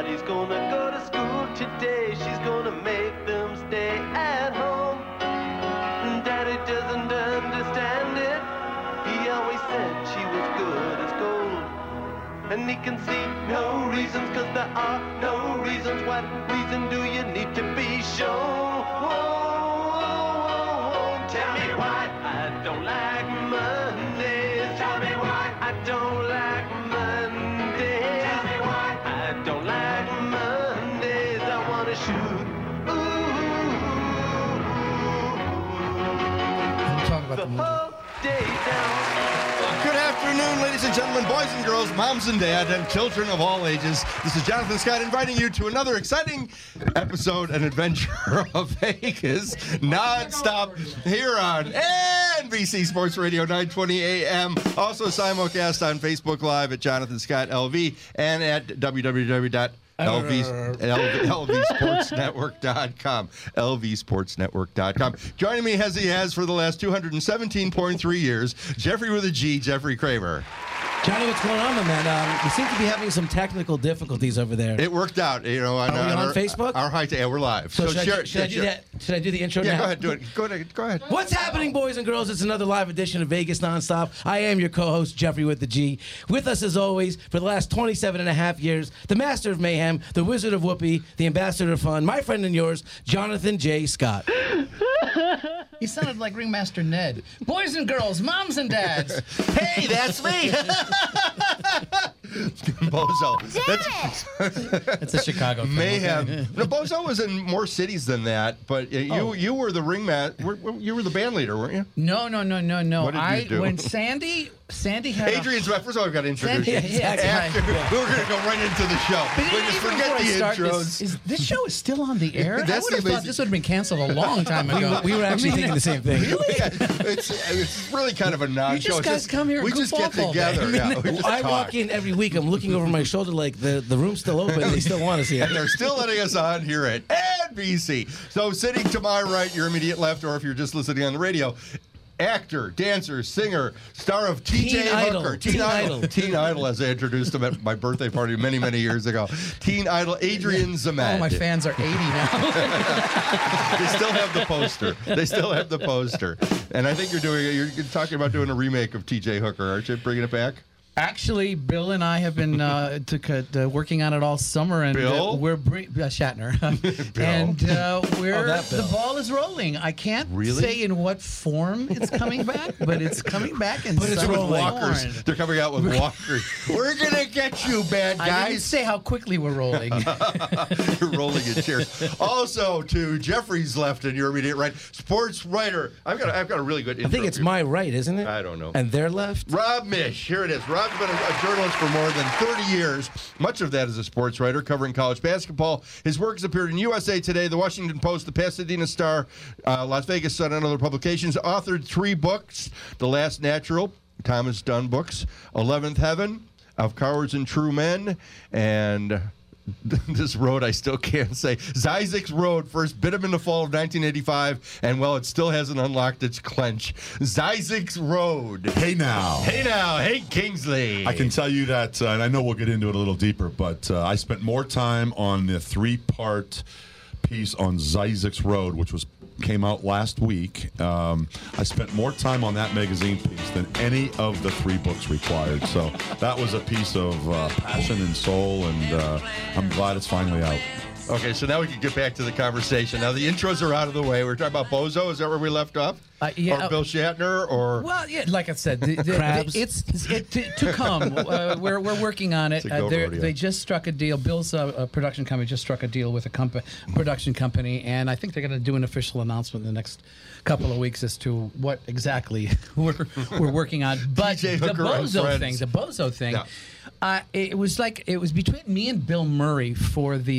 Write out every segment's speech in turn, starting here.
Nobody's gonna go to school today. She's gonna make them stay at home. Daddy doesn't understand it. He always said she was good as gold. And he can see no reasons, cause there are no reasons. What reason do you need to be shown? Tell me why I don't like Mondays. Tell me why I don't like Mondays. Tell me why I don't like Mondays. I wanna shoot. Talk about the movie. Day down. Good afternoon, ladies and gentlemen, boys and girls, moms and dads, and children of all ages. This is Jonathan Scott inviting you to another exciting episode and adventure of Vegas non-stop here on NBC Sports Radio 920 AM. Also simulcast on Facebook Live at Jonathan Scott LV and at LVSportsNetwork.com. LVSportsNetwork.com. Joining me as he has for the last 217.3 years, Jeffrey with a G, Jeffrey Kramer. Johnny, what's going on, my man? We seem to be having some technical difficulties over there. It worked out, you know. Are we on Facebook? Our high yeah, we're live. So should I do that? Should I do the intro now? Yeah, go ahead, do it. Go ahead. What's happening, boys and girls? It's another live edition of Vegas Nonstop. I am your co-host, Jeffrey with the G. With us, as always, for the last 27 and a half years, the master of mayhem, the wizard of whoopee, the ambassador of fun, my friend and yours, Jonathan J. Scott. He sounded like Ringmaster Ned. Boys and girls, moms and dads. Hey, that's me. Bozo. It's a Chicago thing. Mayhem. No, Bozo was in more cities than that, but you were the ringmaster. You were the band leader, weren't you? No. What did you do? When Sandy had Adrian's first of all, I've got to introduce you. Yeah, After, we're going to go right into the show. But Just forget the intros. This show is still on the air? That's I would have thought this would have been canceled a long time ago. We were actually thinking the same thing. Really? Yeah, it's really kind of a non-show. You guys come here and we just goof get off all day. together. Yeah, we just I talk. walk in every week. I'm looking over my shoulder like the room's still open. They still want us here. And they're still letting us on here at NBC. So sitting to my right, your immediate left, or if you're just listening on the radio, actor, dancer, singer, star of T.J. Hooker. Teen Idol, as I introduced him at my birthday party many, many years ago. Teen Idol, Adrian Zmed. Oh, my fans are 80 now. They still have the poster. And I think you're talking about doing a remake of T.J. Hooker, aren't you? Bringing it back? Actually, Bill and I have been working on it all summer, and Bill? we're Shatner, Bill. and that Bill. the ball is rolling. I can't say in what form it's coming back, but it's coming back in it's some rolling. Walkers. form. They're coming out with walkers. We're gonna get you, bad I didn't guys. say how quickly we're rolling. You're rolling in chairs. Also, to Jeffrey's left and your immediate right, sports writer. I've got a really good intro. I think it's my right, isn't it? I don't know. And their left? Rob Mish. Here it is. Rob's been a journalist for more than 30 years. Much of that as a sports writer covering college basketball. His work has appeared in USA Today, The Washington Post, The Pasadena Star, Las Vegas Sun, and other publications. Authored 3 books: The Last Natural, Thomas Dunn books, 11th Heaven, Of Cowards and True Men, and this road I still can't say. Zizek's Road first bit him in the fall of 1985, and well, it still hasn't unlocked its clench. Zizek's Road. Hey now. Hey Kingsley. I can tell you that, and I know we'll get into it a little deeper, but I spent more time on the 3-part piece on Zizek's Road, which came out last week. I spent more time on that magazine piece than any of the 3 books required. So that was a piece of passion and soul, and I'm glad it's finally out. Okay, so now we can get back to the conversation. Now the intros are out of the way. We're talking about Bozo. Is that where we left off? Yeah. Or Bill Shatner? Or Well, yeah, like I said, Crabs. it's to come. We're working on it. It's a goat rodeo. They just struck a deal. Bill's production company just struck a deal with a production company, and I think they're going to do an official announcement in the next couple of weeks as to what exactly we're working on. But TJ the Hooker and Bozo thing, Yeah. it was between me and Bill Murray for the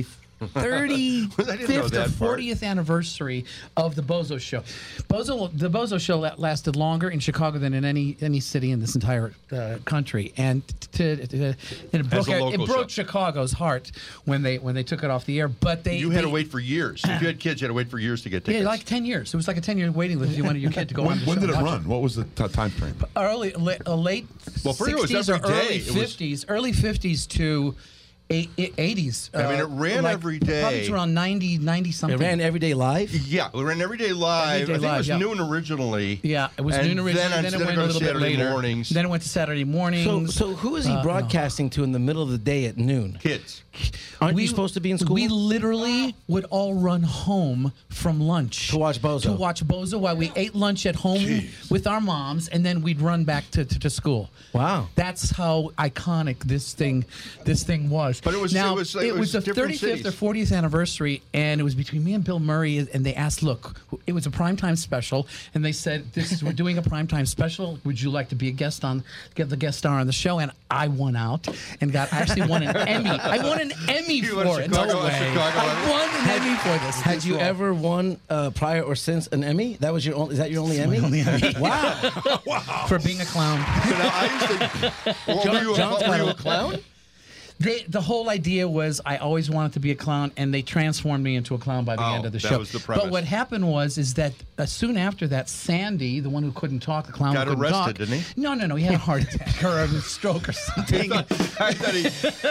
35th or 40th anniversary of the Bozo Show. The Bozo Show lasted longer in Chicago than in any city in this entire country, and it broke Chicago's heart when they took it off the air. But you had to wait for years. If you had kids, you had to wait for years to get tickets. Yeah, like 10 years. It was like a 10-year waiting list if you wanted your kid to go on the show. When did it run? What was the time frame? Late Well, for you, it was 60s or every day. early 50s to 80s. I mean, it ran every day. Probably around 90 something. It ran Every Day Live. Yeah, we ran Every Day Live. Every Day I think Live, it was yeah. noon originally. Yeah, it was and noon originally. Then Then it instead went of a little bit Saturday later. mornings. Then it went to Saturday mornings. So who is he broadcasting to in the middle of the day at noon? Kids. Aren't you supposed to be in school? We literally would all run home from lunch To watch Bozo. To watch Bozo while we ate lunch at home with our moms, and then we'd run back to school. Wow. That's how iconic this thing was. But it was- now, it was like- it it was was the different 35th cities. or 40th anniversary, and it was between me and Bill Murray, and they asked, look, it was a primetime special, and they said, we're doing a primetime special. Would you like to be get the guest star on the show? And I won out and I actually won an Emmy. I won an Emmy You for won it. Chicago- No way. Chicago I won an Emmy for this. Had you ever won prior or since an Emmy? That was your only. Is that your only Emmy? only Emmy. Wow. For being a clown. So now I used to. Well, were you a clown? The whole idea was I always wanted to be a clown, and they transformed me into a clown by the end of the that show. was the premise. But what happened is that soon after that, Sandy, the one who couldn't talk, the clown Got who couldn't arrested, talk, didn't he? No, he had a heart attack or a stroke or something. I thought he.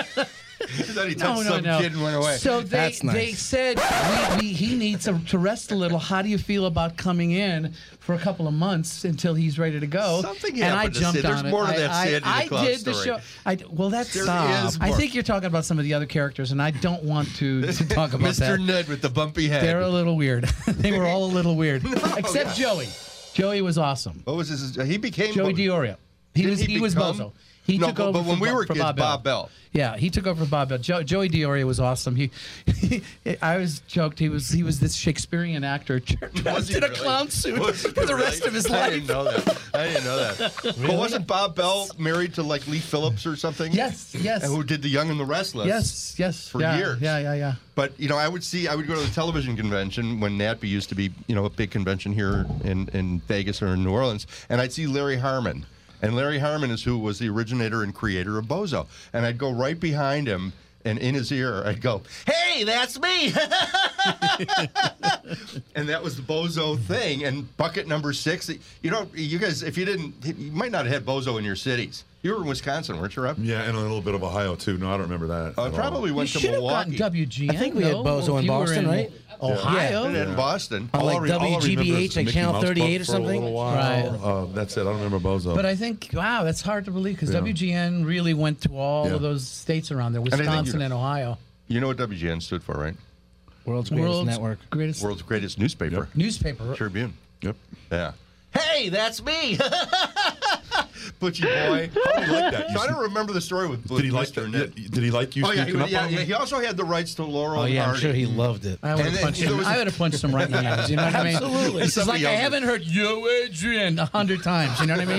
touched some kid and went away. So That's nice. they said he needs to rest a little. How do you feel about coming in for a couple of months until he's ready to go? Something and I happened to jumped Sid. There's on it. more to that Sandy the I Clown did the story. show. Well, that's There stop. is I more. think you're talking about some of the other characters, and I don't want to talk about Mr. that. Ned with the bumpy head. They're a little weird. They were all a little weird, except Joey. Joey was awesome. What was his? He became Joey Diorio. He was become- Bozo. He No, took but over when we were for kids, Bob Bell. Bob Bell. Yeah, he took over for Bob Bell. Joey Diorio was awesome. I always joked he was this Shakespearean actor dressed in a clown suit for the rest of his I life. didn't know that. But wasn't Bob Bell married to like Lee Phillips or something? Yes. And who did The Young and the Restless? Yes. For yeah, years. Yeah. But I would go to the television convention when NATPE used to be a big convention here in Vegas or in New Orleans, and I'd see Larry Harmon. And Larry Harmon is who was the originator and creator of Bozo. And I'd go right behind him, and in his ear, I'd go, "Hey, that's me!" And that was the Bozo thing. And bucket number 6. You guys, if you didn't, you might not have had Bozo in your cities. You were in Wisconsin, weren't you, Rob? Yeah, and a little bit of Ohio too. No, I don't remember that. I at all. probably You went to should have gotten Milwaukee. WGN. I think we had Bozo in Boston, right? Ohio. And in Boston. On like All I remember is WGBH, like Mickey Channel Mouse 38 or Club for a something. little while. That's it. I don't remember Bozo. But I think, wow, that's hard to believe because Yeah. WGN really went to all Yeah. of those states around there, I think Wisconsin and Ohio. You know what WGN stood for, right? World's Greatest Network. Greatest World's greatest newspaper. newspaper. Tribune. Yep. Yeah. Hey, that's me. Butchie boy. How do you like that? So I don't remember the story with Did he like Mr. that? Ned. Did he like you Oh, yeah, sneaking up on him? He also had the rights to Laurel Oh and yeah, I'm Hardy. sure he loved it. I would And have then punched there him. was I would have punched him right in the eyes. You know what I mean? Absolutely. It's just like Somebody I else haven't heard "Yo, Adrian" 100 times. You know what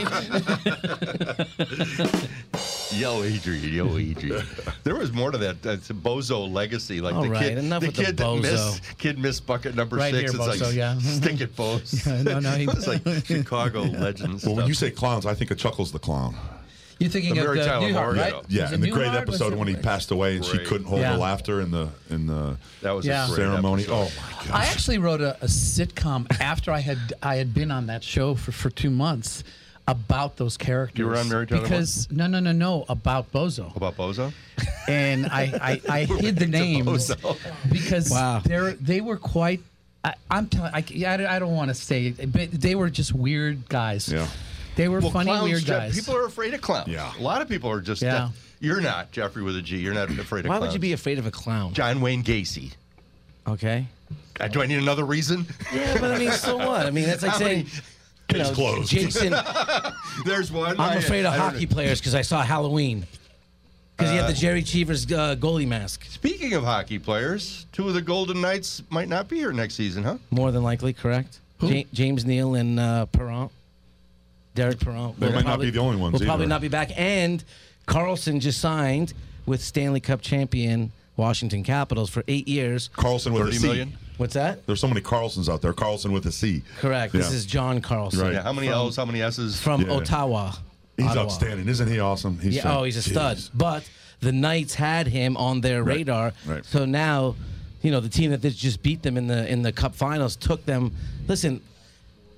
I mean? Yo, Adrian. There was more to that. That's a Bozo legacy. Like All the right, kid, enough the with the kid that Bozo. missed bucket number Right 6. here, It's Bozo, like yeah. stink it, Bozo. No, he- It's like Chicago legends. Well, when stuff. you say clowns, I think of Chuckles the Clown. You're thinking The of Mary the Tyler Newhart, Moore, right? yeah. Yeah, Was it in the great Newhart? Was episode it- when he passed away and she Great. couldn't hold Yeah. the laughter in the that was Yeah. a great ceremony. episode. Oh my god! I actually wrote a sitcom after I had been on that show for 2 months about those characters. You were on Mary Tyler Moore? Because no, about Bozo. About Bozo? And I hid the names Bozo. because Wow. they were quite. I'm telling. I don't want to say it, but they were just weird guys. Yeah. They were funny, clowns, weird Jeff, guys. People are afraid of clowns. Yeah. A lot of people are just. Yeah. You're not, Jeffrey with a G. You're not afraid of Why clowns. would you be afraid of a clown? John Wayne Gacy. Okay. Do I need another reason? Yeah, but I mean, so what? I mean, that's like How saying, many- Case closed. Jason. There's one. I'm afraid of I don't hockey know. players because I saw Halloween. Because he had the Jerry Cheevers goalie mask. Speaking of hockey players, 2 of the Golden Knights might not be here next season, huh? More than likely, correct? James Neal and Perron. Derek Perron. They might not be the only ones Will probably either. not be back. And Carlson just signed with Stanley Cup champion Washington Capitals for 8 years. Carlson with a 30 C. million? What's that? There's so many Carlsons out there. Carlson with a C. Correct. Yeah. This is John Carlson. Right. Yeah. How many L's? How many S's? From Yeah. Ottawa. He's Ottawa. outstanding, isn't he? Awesome. He's Yeah, he's a stud. Jeez. But the Knights had him on their radar. right. So now, the team that just beat them in the Cup Finals took them. Listen,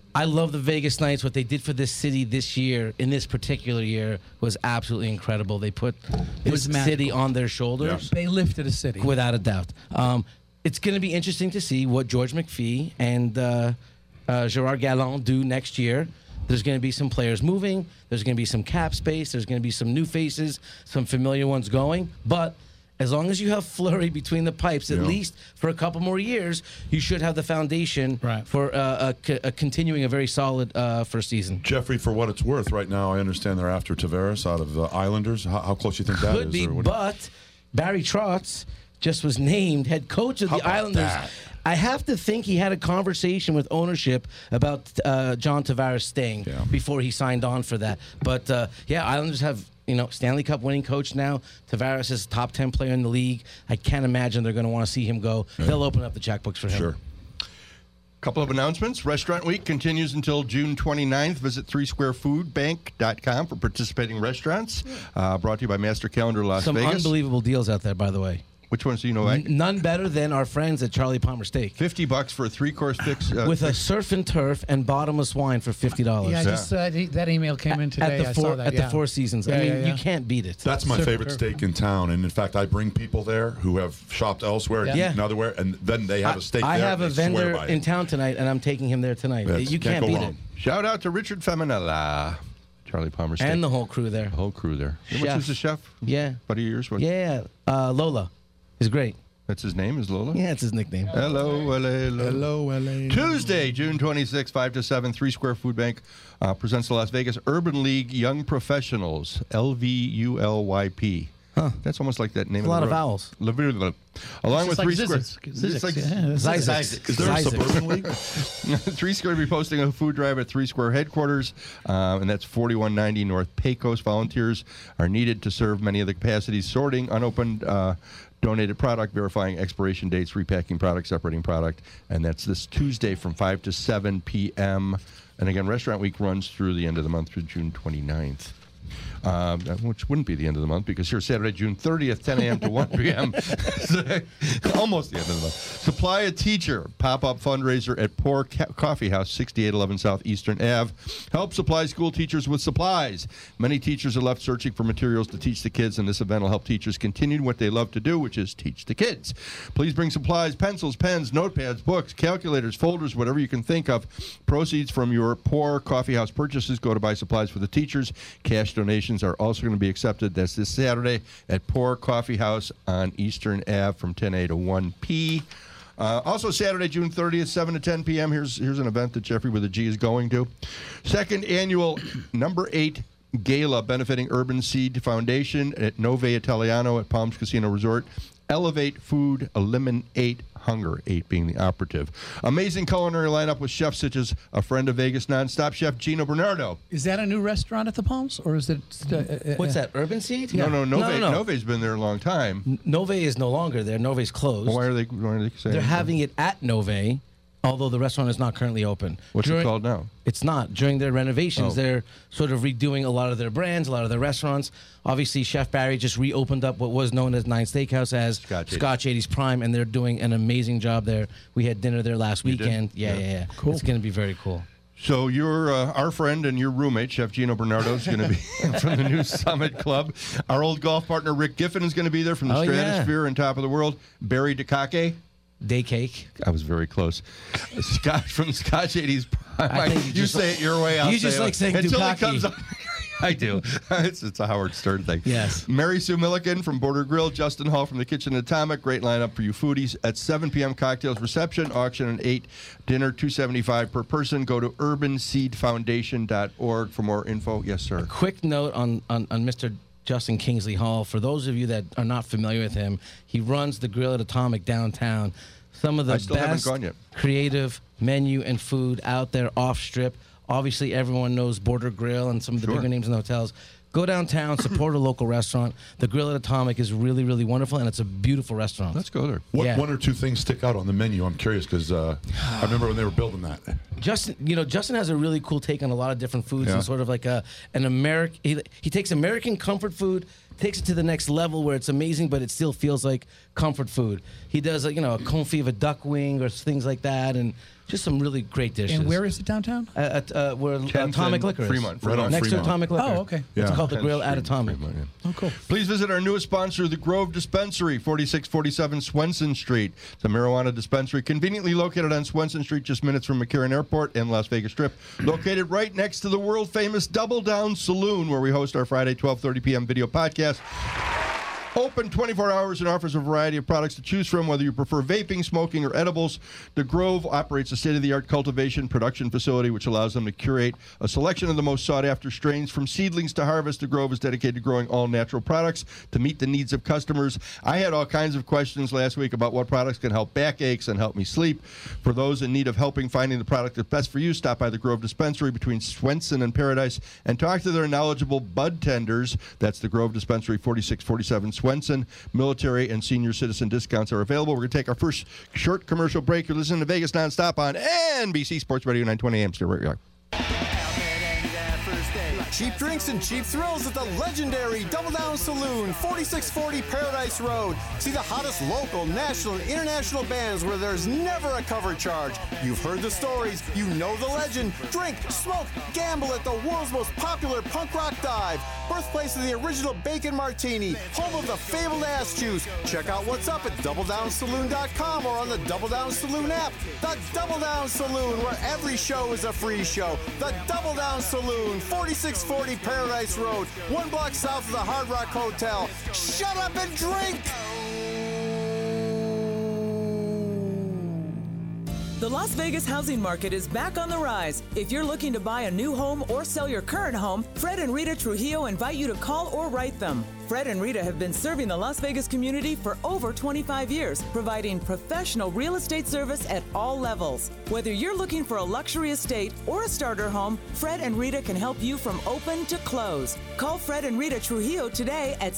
I love the Vegas Knights. What they did for this city this year, in this particular year, was absolutely incredible. They put this city on their shoulders. They lifted a city. Without a doubt. It's going to be interesting to see what George McPhee and Gerard Gallant do next year. There's going to be some players moving. There's going to be some cap space. There's going to be some new faces, some familiar ones going. But as long as you have Fleury between the pipes, at least for a couple more years, you should have the foundation for continuing a very solid first season. Jeffrey, for what it's worth, right now I understand they're after Tavares out of the Islanders. How close do you think that is? Could be, but Barry Trotz just was named head coach of the Islanders. That? I have to think he had a conversation with ownership about John Tavares staying before he signed on for that. But Islanders have Stanley Cup winning coach now. Tavares is top 10 player in the league. I can't imagine they're going to want to see him go. They'll open up the checkbooks for him. Sure. Couple of announcements. Restaurant Week continues until June 29th. Visit 3squarefoodbank.com for participating restaurants. Brought to you by Master Calendar Las Vegas. Some unbelievable deals out there, by the way. Which ones do you know? None better than our friends at Charlie Palmer Steak. $50 for a 3-course fix. With a surf and turf and bottomless wine for $50. Yeah, just that email came in today. At the Four Seasons. I mean, you can't beat it. That's my favorite steak in town. And in fact, I bring people there who have shopped elsewhere and otherwhere, and then they have a steak there. I have a vendor in town tonight, and I'm taking him there tonight. You can't beat it. Shout out to Richard Feminella. Charlie Palmer Steak. And the whole crew there. The whole crew there. Which is the chef? Yeah. Buddy of yours? Yeah. Lola is great. That's his name, is Lola? Yeah, it's his nickname. Hello, LA. Hello, LA. Tuesday, June 26, 5 to 7, 3 Square Food Bank presents the Las Vegas Urban League Young Professionals, LVULYP. Huh. That's almost like that name. A lot of vowels. Along with like 3 Square. Zizek. Is there a suburban league? 3 Square will be posting a food drive at 3 Square headquarters, and that's 4190 North Pecos. Volunteers are needed to serve many of the capacities, sorting unopened donated product, verifying expiration dates, repacking product, separating product, and that's this Tuesday from 5 to 7 p.m. And again, Restaurant Week runs through the end of the month, through June 29th. Which wouldn't be the end of the month, because here's Saturday, June 30th, 10 a.m. to 1 p.m. Almost the end of the month. Supply a Teacher, pop-up fundraiser at Pour Coffee House, 6811 South Eastern Ave. Help supply school teachers with supplies. Many teachers are left searching for materials to teach the kids, and this event will help teachers continue what they love to do, which is teach the kids. Please bring supplies, pencils, pens, notepads, books, calculators, folders, whatever you can think of. Proceeds from your Pour Coffee House purchases go to buy supplies for the teachers. Cash donations are also going to be accepted. That's this Saturday at Pour Coffee House on Eastern Ave from 10 a to 1 p. Also Saturday, June 30th, 7 to 10 p.m. Here's an event that Jeffrey with a G is going to. Second annual number 8 Gala benefiting Urban Seed Foundation at Nove Italiano at Palms Casino Resort. Elevate food, eliminate hunger, 8 being the operative. Amazing culinary lineup with chefs such as a friend of Vegas nonstop chef Gino Bernardo. Is that a new restaurant at the Palms, or is it? What's that, Urban Seed? No, Nove's been there a long time. Nove is no longer there. Nove's closed. Well, why are they saying They're having it at Nove, although the restaurant is not currently open. What's it called now? It's not. During their renovations, they're sort of redoing a lot of their brands, a lot of their restaurants. Obviously, Chef Barry just reopened up what was known as Nine Steakhouse as Scotch 80's Prime, and they're doing an amazing job there. We had dinner there last weekend. Yeah. Cool. It's going to be very cool. So your our friend and your roommate, Chef Gino Bernardo, is going to be from the new Summit Club. Our old golf partner, Rick Giffen, is going to be there from the Stratosphere and Top of the World. Barry DeCake. Day cake. I was very close. Scott from Scotch 80's Prime. You say it your way. I'll you just like saying until Dukaki. it comes up. I do. It's a Howard Stern thing. Yes. Mary Sue Milliken from Border Grill. Justin Hall from the Kitchen Atomic. Great lineup for you foodies. At 7 p.m. cocktails reception. Auction at 8. Dinner $275 per person. Go to urbanseedfoundation.org for more info. Yes, sir. A quick note on Mr. Justin Kingsley Hall. For those of you that are not familiar with him, he runs the Grill at Atomic downtown. Some of the best creative menu and food out there off strip. Obviously, everyone knows Border Grill and some of the bigger names in the hotels. Go downtown, support a local restaurant. The Grill at Atomic is really, really wonderful, and it's a beautiful restaurant. Let's go there. What one or two things stick out on the menu? I'm curious because I remember when they were building that. Justin has a really cool take on a lot of different foods and sort of like an American. He takes American comfort food, takes it to the next level where it's amazing, but it still feels like comfort food. He does a confit of a duck wing or things like that, and Just some really great dishes. And where is it downtown? Where Atomic Liquor is. Fremont. Right on Next Fremont. to Atomic Liquor. Oh, okay. It's Yeah. called the 10th Grill at Street, Atomic. Fremont, yeah. Oh, cool. Please visit our newest sponsor, the Grove Dispensary, 4647 Swenson Street. It's a marijuana dispensary conveniently located on Swenson Street, just minutes from McCarran Airport and Las Vegas Strip. Located right next to the world-famous Double Down Saloon, where we host our Friday 12:30 p.m. video podcast. Open 24 hours and offers a variety of products to choose from, whether you prefer vaping, smoking, or edibles. The Grove operates a state-of-the-art cultivation production facility, which allows them to curate a selection of the most sought-after strains. From seedlings to harvest, the Grove is dedicated to growing all-natural products to meet the needs of customers. I had all kinds of questions last week about what products can help backaches and help me sleep. For those in need of helping finding the product that's best for you, stop by the Grove Dispensary between Swenson and Paradise and talk to their knowledgeable bud tenders. That's the Grove Dispensary, 4647 Swenson. Military and senior citizen discounts are available. We're going to take our first short commercial break. You're listening to Vegas Nonstop on NBC Sports Radio 920 AM. Stay right here. Cheap drinks and cheap thrills at the legendary Double Down Saloon, 4640 Paradise Road. See the hottest local, national, and international bands where there's never a cover charge. You've heard the stories. You know the legend. Drink, smoke, gamble at the world's most popular punk rock dive. Birthplace of the original Bacon Martini. Home of the fabled ass juice. Check out what's up at DoubleDownSaloon.com or on the Double Down Saloon app. The Double Down Saloon, where every show is a free show. The Double Down Saloon, 4640 Paradise Road, 1 block south of the Hard Rock Hotel. Shut up and drink! The Las Vegas housing market is back on the rise. If you're looking to buy a new home or sell your current home, Fred and Rita Trujillo invite you to call or write them. Fred and Rita have been serving the Las Vegas community for over 25 years, providing professional real estate service at all levels. Whether you're looking for a luxury estate or a starter home, Fred and Rita can help you from open to close. Call Fred and Rita Trujillo today at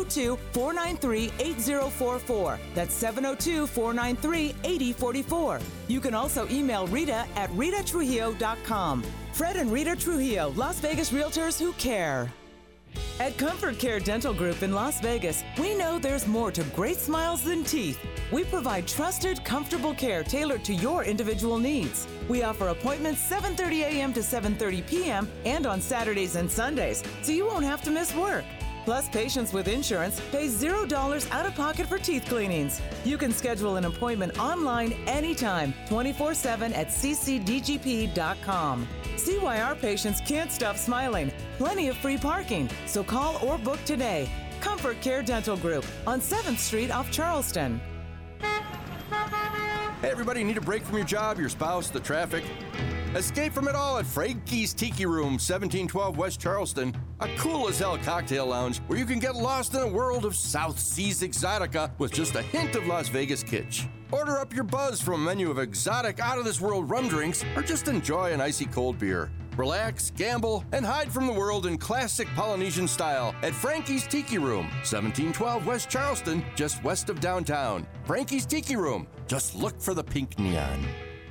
702-493-8044. That's 702-493-8044. You can also email Rita at ritatrujillo.com. Fred and Rita Trujillo, Las Vegas Realtors who care. At Comfort Care Dental Group in Las Vegas, we know there's more to great smiles than teeth. We provide trusted, comfortable care tailored to your individual needs. We offer appointments 7:30 a.m. to 7:30 p.m. and on Saturdays and Sundays, so you won't have to miss work. Plus, patients with insurance pay $0 out of pocket for teeth cleanings. You can schedule an appointment online anytime, 24/7 at ccdgp.com. See why our patients can't stop smiling. Plenty of free parking, so call or book today. Comfort Care Dental Group on 7th Street off Charleston. Hey everybody, need a break from your job, your spouse, the traffic? Escape from it all at Frankie's Tiki Room, 1712 West Charleston. A cool-as-hell cocktail lounge where you can get lost in a world of South Seas Exotica with just a hint of Las Vegas kitsch. Order up your buzz from a menu of exotic, out-of-this-world rum drinks or just enjoy an icy cold beer. Relax, gamble, and hide from the world in classic Polynesian style at Frankie's Tiki Room, 1712 West Charleston, just west of downtown. Frankie's Tiki Room. Just look for the pink neon.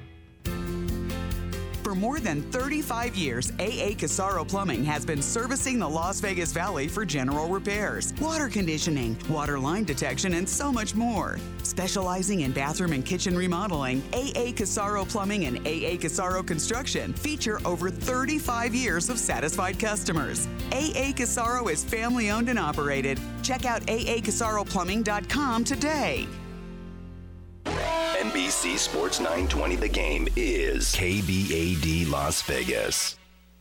For more than 35 years, AA Casaro Plumbing has been servicing the Las Vegas Valley for general repairs, water conditioning, water line detection, and so much more. Specializing in bathroom and kitchen remodeling, AA Casaro Plumbing and AA Casaro Construction feature over 35 years of satisfied customers. AA Casaro is family-owned and operated. Check out aacasaroplumbing.com today. NBC Sports 920 The Game is KBAD Las Vegas.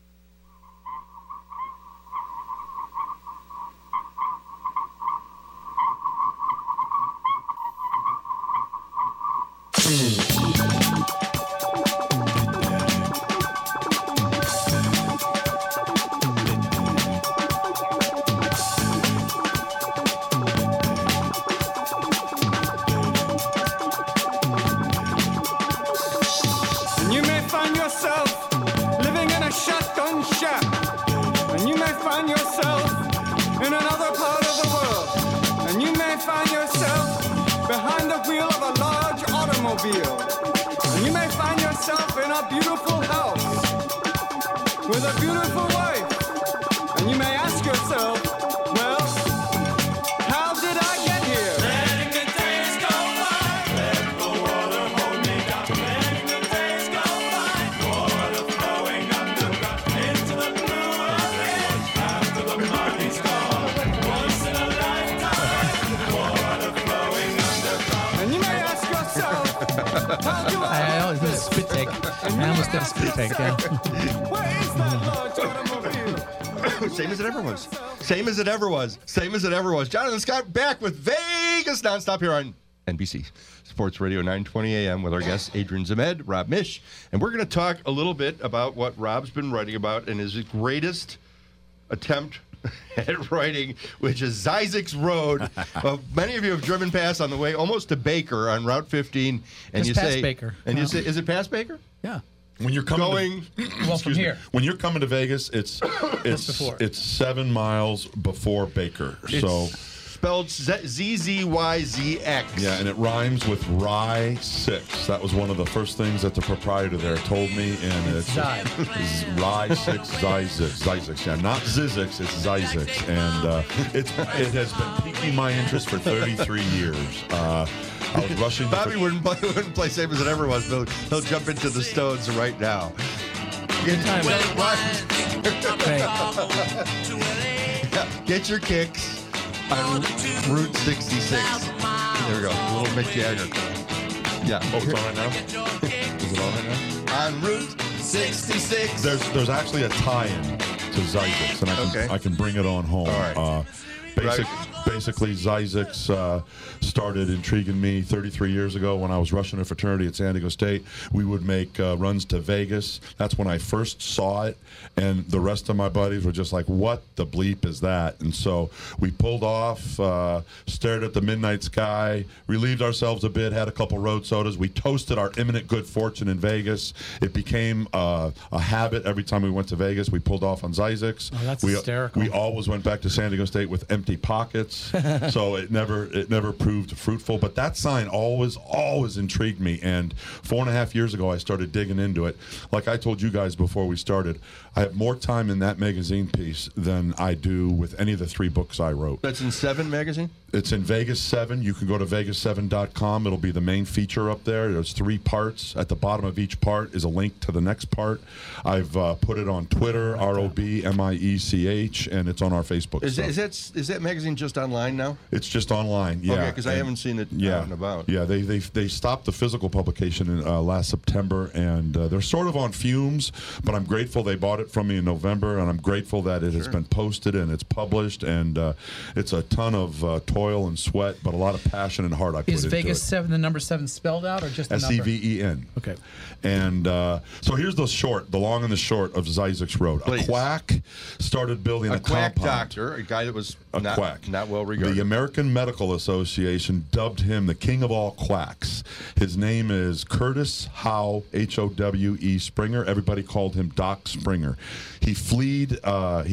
You may find yourself living in a shotgun shack, and you may find yourself in another part of the world, and you may find yourself behind the wheel of a large automobile, and you may find yourself in a beautiful house with a beautiful wife, and you may ask yourself, well, how did I get here? Letting the days go by, let no other hold me down. Letting the days go Instead of spit take, yeah. Where is that large automobile? Same as it ever was. Same as it ever was. Same as it ever was. Jonathan Scott back with Vegas Nonstop here on NBC Sports Radio 920 AM with our guests Adrian Zmed, Rob Mish, and we're going to talk a little bit about what Rob's been writing about and his greatest attempt at writing, which is Zzyzx Road. Many of you have driven past on the way almost to Baker on Route 15, and you say Baker. And you say, is it past Baker? Yeah. When you're coming from here. When you're coming to Vegas, it's before. It's 7 miles before Baker. So spelled ZZYZX. yeah, and it rhymes with Rye 6. That was one of the first things that the proprietor there told me, and it's Zy. Rye 6 Zzyzx. Yeah, not Zzyzx, it's Zzyzx, and it has been piquing my interest for 33 years. I was rushing. Bobby wouldn't play same as it ever was. He'll jump into the Stones right now. Get your kicks on Route 66. There we go. A little Mick Jagger. Yeah. Oh, it's on right now? Is it on right now? On Route 66. There's actually a tie-in to Zzyzx, and I can bring it on home. All right. Basically, Zzyzx started intriguing me 33 years ago when I was rushing a fraternity at San Diego State. We would make runs to Vegas. That's when I first saw it, and the rest of my buddies were just like, what the bleep is that? And so we pulled off, stared at the midnight sky, relieved ourselves a bit, had a couple road sodas. We toasted our imminent good fortune in Vegas. It became a habit every time we went to Vegas. We pulled off on Zzyzx. Oh, that's hysterical. We always went back to San Diego State with empty pockets, so it never proved fruitful. But that sign always intrigued me. And 4.5 years ago, I started digging into it. Like I told you guys before we started, I have more time in that magazine piece than I do with any of the 3 books I wrote. That's in 7 magazine? It's in Vegas 7. You can go to Vegas7.com. It'll be the main feature up there. There's 3 parts. At the bottom of each part is a link to the next part. I've put it on Twitter, ROBMIECH, and it's on our Facebook. Is that magazine just online now? It's just online, yeah. Okay, because I haven't seen it out and about. Yeah, they stopped the physical publication in last September, and they're sort of on fumes, but I'm grateful they bought it from me in November, and I'm grateful that it has been posted and it's published, and it's a ton of toil and sweat, but a lot of passion and heart I put into it. Is Vegas 7 the number 7 spelled out, or just the number? SEVEN. Okay. And so here's the long and the short of Zzyzx Road. Please. A quack started building a quack compound. doctor, a guy that was quack. not well regarded. The American Medical Association dubbed him the king of all quacks. His name is Curtis Howe, Howe Springer. Everybody called him Doc Springer. He fled the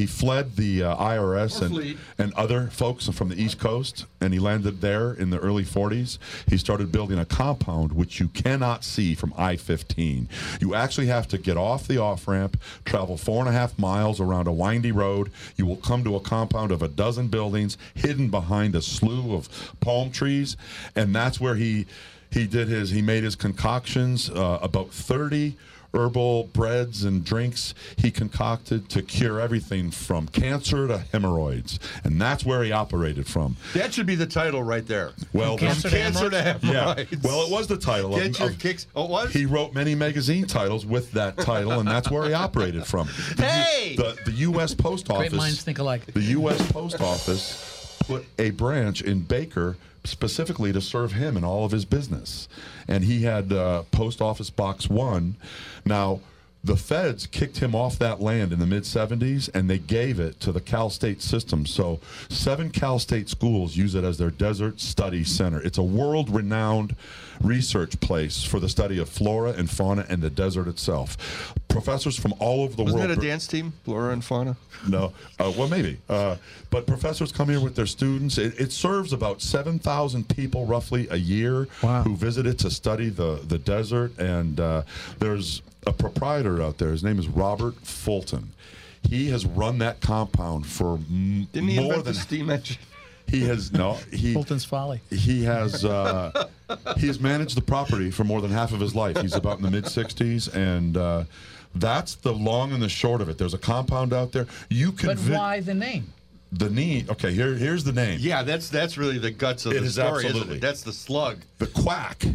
IRS and other folks from the East Coast, and he landed there in the early 40s. He started building a compound which you cannot see from I-15. You actually have to get off the off-ramp, travel 4.5 miles around a windy road. You will come to a compound of a dozen buildings hidden behind a slew of palm trees, and that's where he made his concoctions, about 30 herbal breads and drinks he concocted to cure everything from cancer to hemorrhoids, and that's where he operated from. That should be the title right there. Well, cancer to hemorrhoids. Yeah. Well, it was the title. Get your kicks. Oh, it was? He wrote many magazine titles with that title, and that's where he operated from. The U.S. Post Office. Great minds think alike. The U.S. Post Office put a branch in Baker specifically to serve him and all of his business. And he had Post Office Box 1. Now, the feds kicked him off that land in the mid-'70s, and they gave it to the Cal State system. So 7 Cal State schools use it as their Desert Study Center. It's a world-renowned research place for the study of flora and fauna and the desert itself. Professors from all over the world. Wasn't that a dance team, flora and fauna? No. Well, maybe. But professors come here with their students. It serves about 7,000 people roughly a year who visit it to study the desert. And there's a proprietor out there. His name is Robert Fulton. He has run that compound for Didn't he more invent than the steam engine? He has Fulton's Folly. He has managed the property for more than half of his life. He's about in the mid-60s, and that's the long and the short of it. There's a compound out there. But why the name? The name. Okay, here's the name. Yeah, that's really the guts of the story, isn't it? That's the slug. The quack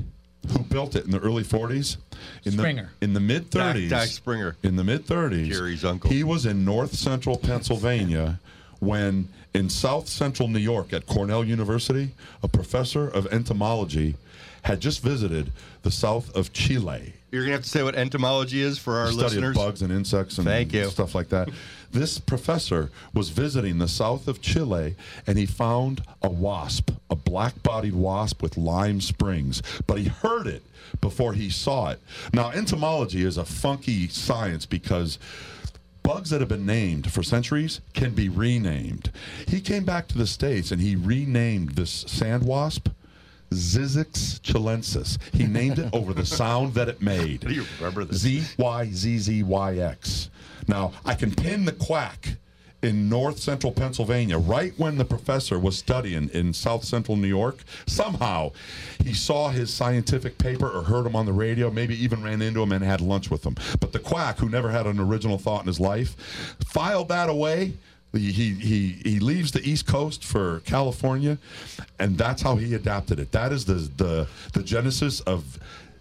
who built it in the early 40s. Springer. In the mid-30s. Doc Springer. In the mid-30s. Jerry's uncle. He was in north central Pennsylvania when in south central New York at Cornell University, a professor of entomology had just visited the south of Chile. You're going to have to say what entomology is for our Study listeners. of bugs and insects and Thank you. stuff like that. This professor was visiting the south of Chile, and he found a wasp, a black-bodied wasp with lime springs, but he heard it before he saw it. Now, entomology is a funky science because bugs that have been named for centuries can be renamed. He came back to the States, and he renamed this sand wasp Zyzix chilensis. He named it over the sound that it made. Do you remember this? Z-Y-Z-Z-Y-X. Now, I can pin the quack in north central Pennsylvania right when the professor was studying in south central New York. Somehow, he saw his scientific paper or heard him on the radio, maybe even ran into him and had lunch with him. But the quack, who never had an original thought in his life, filed that away. He leaves the East Coast for California, and that's how he adapted it. That is the genesis of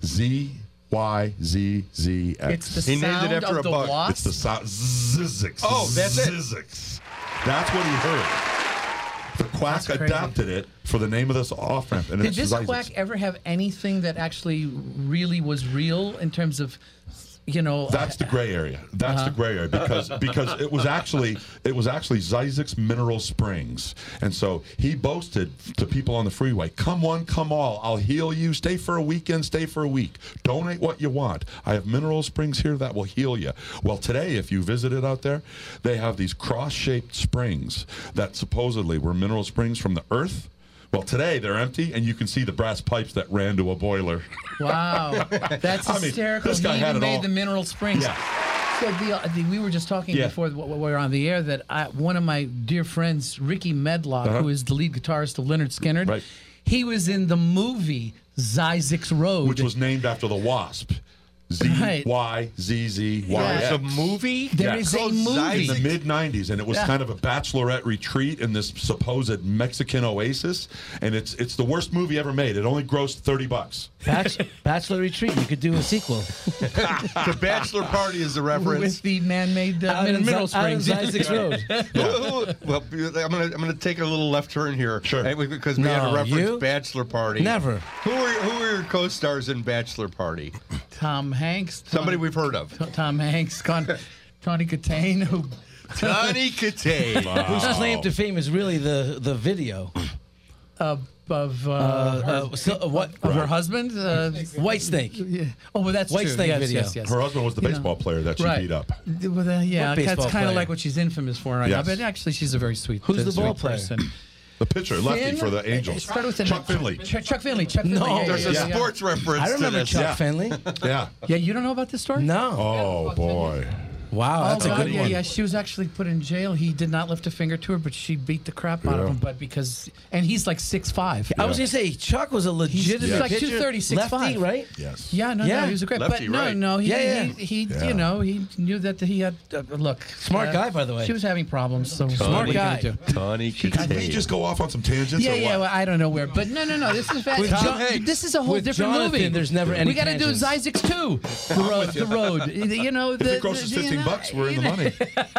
Z-Y-Z-Z-X. It's the He named sound it after of a the bug. wasp. It's the sound. Zyzix. Oh, that's it. Zyzix. That's what he heard. The quack That's crazy. adapted it for the name of this off-ramp. And Did it's this Zyzix. quack ever have anything that actually really was real in terms of, you know? That's the gray area. That's the gray area because it was actually Zyzix Mineral Springs, and so he boasted to people on the freeway, "Come one, come all. I'll heal you. Stay for a weekend. Stay for a week. Donate what you want. I have mineral springs here that will heal you." Well, today, if you visited out there, they have these cross-shaped springs that supposedly were mineral springs from the earth. Well, today they're empty, and you can see the brass pipes that ran to a boiler. Wow, that's I mean, hysterical. this guy He had even it all. made the mineral springs. Yeah. So we were just talking before we were on the air that one of my dear friends, Ricky Medlock, who is the lead guitarist of Leonard Skinner, Right. he was in the movie Zyzix Road, Which was named after the wasp. Z-Y-Z-Z-Y-X. Yeah. It's a movie? There is a movie. In the mid-'90s, and it was kind of a bachelorette retreat in this supposed Mexican oasis, and it's the worst movie ever made. It only grossed $30. Bachelor Retreat. You could do a sequel. The Bachelor Party is the reference. with the man-made mineral springs. Zyzix Road. Well, I'm gonna take a little left turn here. Sure. Because we had No, a reference you? Bachelor Party. Never. Who are your co-stars in Bachelor Party? Tom Hanks. Somebody we've heard of. Tom Hanks. Tawny Katane, who Tawny Katane. Whose claim to fame is really the video. of What? her husband. White Snake. Yeah. Oh, well, that's White true. Snake yes, video. Yes, yes. Her husband was the baseball player that she Right. beat up. Well, yeah, What that's baseball kind of player? like what she's infamous for right now. Yes. But actually, she's a very sweet. Who's the sweet ball player? person. The pitcher, lefty Finn? for the It Angels. started with an Chuck Finley. Chuck Finley. Chuck Finley. No, yeah, There's yeah, a yeah. sports reference I remember to this. Chuck Yeah. Finley. Yeah. Yeah, you don't know about this story? No. Oh, boy. Wow, that's oh, a God, good yeah, one. yeah. She was actually put in jail. He did not lift a finger to her, but she beat the crap out of him. But and he's like 6'5". I was gonna say Chuck was a legitimate He's like pitcher. 230, 6'5". lefty, right? Yes. Yeah, no, Yeah. he was a great. Lefty, but right. no, he, Yeah, he Yeah. you know, he knew that he had. Look, Smart guy, by the way. She was having problems, so Smart what are you guy. gonna do? Tawny Can we Katane. just go off on some tangents? Yeah, or yeah. what? Well, I don't know where, but no. This is With Tom Hanks. This is a whole With different Jonathan, movie. there's never any We got to do tangents. Zyzix 2. The road. You know, If it grosses $15, we're in the money.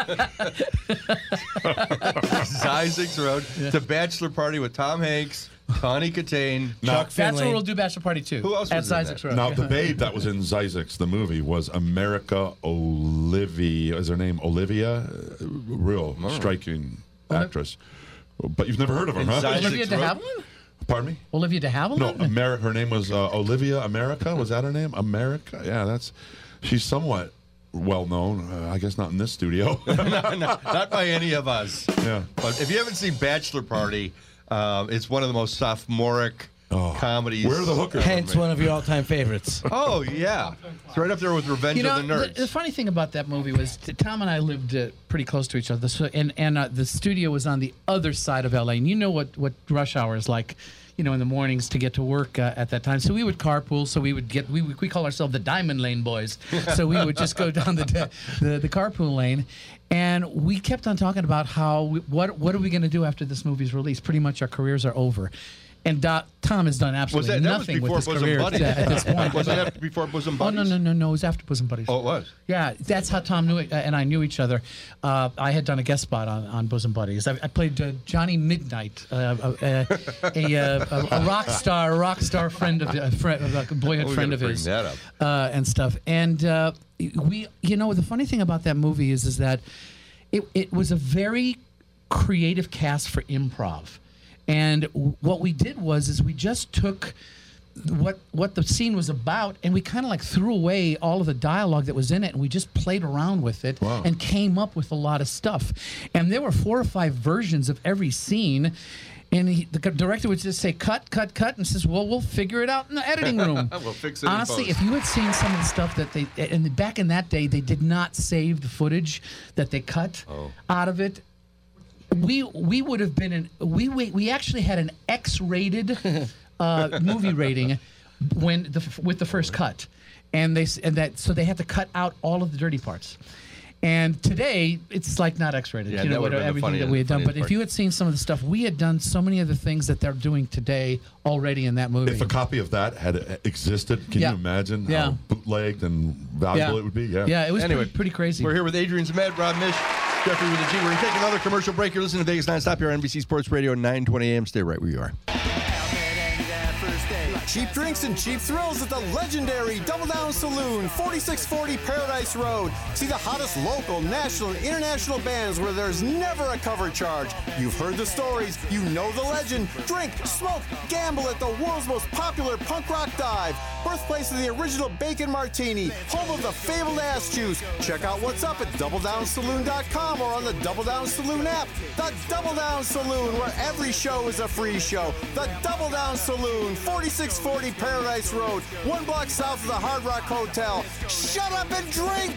Zyzix Road. The Bachelor Party with Tom Hanks, Tawny Katane. Chuck That's Finley. what we'll do. Bachelor Party 2. Who else at was in Zyzix that? Road? Now, Yeah. the babe that was in Zyzix, the movie, was America Olivia. Is her name Olivia? Real striking actress. But you've never heard of her, huh? Zyzix Olivia de Road. Havilland? Pardon me? Olivia de Havilland? No, her name was Olivia America. Was that her name? America? Yeah, she's somewhat well known. I guess not in this studio. Not by any of us. Yeah. But if you haven't seen Bachelor Party, it's one of the most sophomoric comedies. Where are the hookers? Hence one of your all-time favorites. Oh, yeah. It's right up there with Revenge You know, of the Nerds. the funny thing about that movie was Tom and I lived pretty close to each other, and the studio was on the other side of LA. And you know what rush hour is like, you know, in the mornings to get to work at that time. So we would carpool. So we would we call ourselves the Diamond Lane Boys. So we would just go down the carpool lane, and we kept on talking about how what are we going to do after this movie's released? Pretty much our careers are over. And Tom has done absolutely that was nothing before with his Bosom career Buddies? at this point. Wasn't that before Bosom Oh, Buddies? no. It was after Bosom Buddies. Oh, it was? Yeah, that's how Tom knew it, and I knew each other. I had done a guest spot on Bosom Buddies. I played Johnny Midnight, a rock star friend of a boyhood friend of his, bring that and stuff. And the funny thing about that movie is that it was a very creative cast for improv. And what we did was we just took what the scene was about, and we kind of like threw away all of the dialogue that was in it, and we just played around with it and came up with a lot of stuff. And there were 4 or 5 versions of every scene. And the director would just say, cut, and says, well, we'll figure it out in the editing room. We'll fix it Honestly, in if you had seen some of the stuff that and back in that day, they did not save the footage that they cut out of it. We would have been we actually had an X-rated movie rating with the first cut, so they had to cut out all of the dirty parts. And today it's like not X-rated, Yeah, that would have been everything that we had done. But if you had seen some of the stuff, we had done so many of the things that they're doing today already in that movie. If a copy of that had existed, can you imagine how bootlegged and valuable it would be? Yeah, it was pretty crazy. We're here with Adrian Zmed, Rob Mish, Jeffrey with the G. We're going to take another commercial break. You're listening to Vegas Nonstop here on NBC Sports Radio, 920 a.m. Stay right where you are. Cheap drinks and cheap thrills at the legendary Double Down Saloon, 4640 Paradise Road. See the hottest local, national, and international bands where there's never a cover charge. You've heard the stories. You know the legend. Drink, smoke, gamble at the world's most popular punk rock dive. Birthplace of the original Bacon Martini. Home of the fabled ass juice. Check out what's up at DoubleDownSaloon.com or on the Double Down Saloon app. The Double Down Saloon, where every show is a free show. The Double Down Saloon, 4640 Paradise Road, 1 block south of the Hard Rock Hotel. Shut up and drink!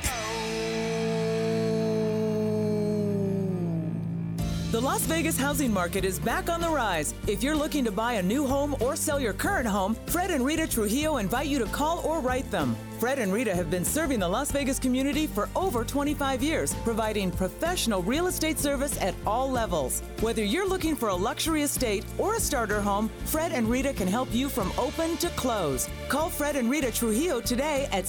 The Las Vegas housing market is back on the rise. If you're looking to buy a new home or sell your current home, Fred and Rita Trujillo invite you to call or write them. Fred and Rita have been serving the Las Vegas community for over 25 years, providing professional real estate service at all levels. Whether you're looking for a luxury estate or a starter home, Fred and Rita can help you from open to close. Call Fred and Rita Trujillo today at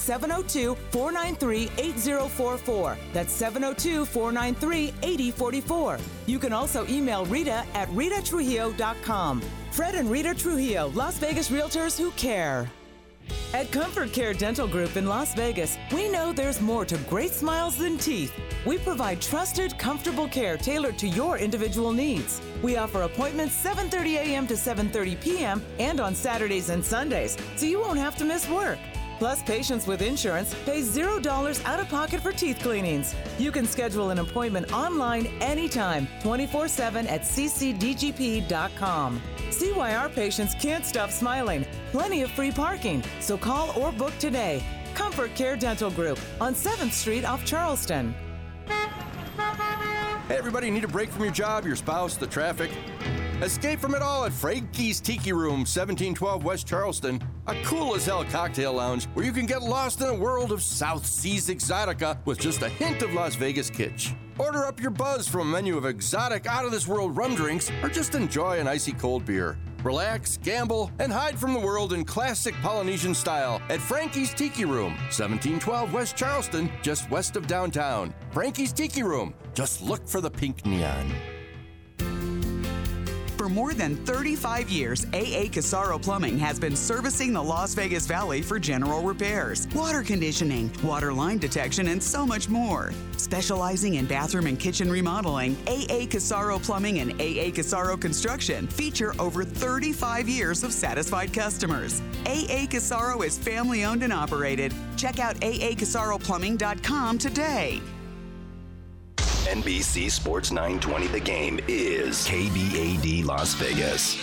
702-493-8044. That's 702-493-8044. You can also email Rita at ritatrujillo.com. Fred and Rita Trujillo, Las Vegas Realtors who care. At Comfort Care Dental Group in Las Vegas, we know there's more to great smiles than teeth. We provide trusted, comfortable care tailored to your individual needs. We offer appointments 7:30 a.m. to 7:30 p.m. and on Saturdays and Sundays, so you won't have to miss work. Plus, patients with insurance pay $0 out of pocket for teeth cleanings. You can schedule an appointment online anytime, 24/7 at ccdgp.com. See why our patients can't stop smiling. Plenty of free parking, so call or book today. Comfort Care Dental Group on 7th Street off Charleston. Hey everybody, need a break from your job, your spouse, the traffic? Escape from it all at Frankie's Tiki Room, 1712 West Charleston. A cool-as-hell cocktail lounge where you can get lost in a world of South Seas Exotica with just a hint of Las Vegas kitsch. Order up your buzz from a menu of exotic, out-of-this-world rum drinks or just enjoy an icy cold beer. Relax, gamble, and hide from the world in classic Polynesian style at Frankie's Tiki Room, 1712 West Charleston, just west of downtown. Frankie's Tiki Room. Just look for the pink neon. For more than 35 years, AA Casaro Plumbing has been servicing the Las Vegas Valley for general repairs, water conditioning, water line detection, and so much more. Specializing in bathroom and kitchen remodeling, AA Casaro Plumbing and AA Casaro Construction feature over 35 years of satisfied customers. AA Casaro is family-owned and operated. Check out aacasaroplumbing.com today. NBC Sports 920 The Game is KBAD Las Vegas.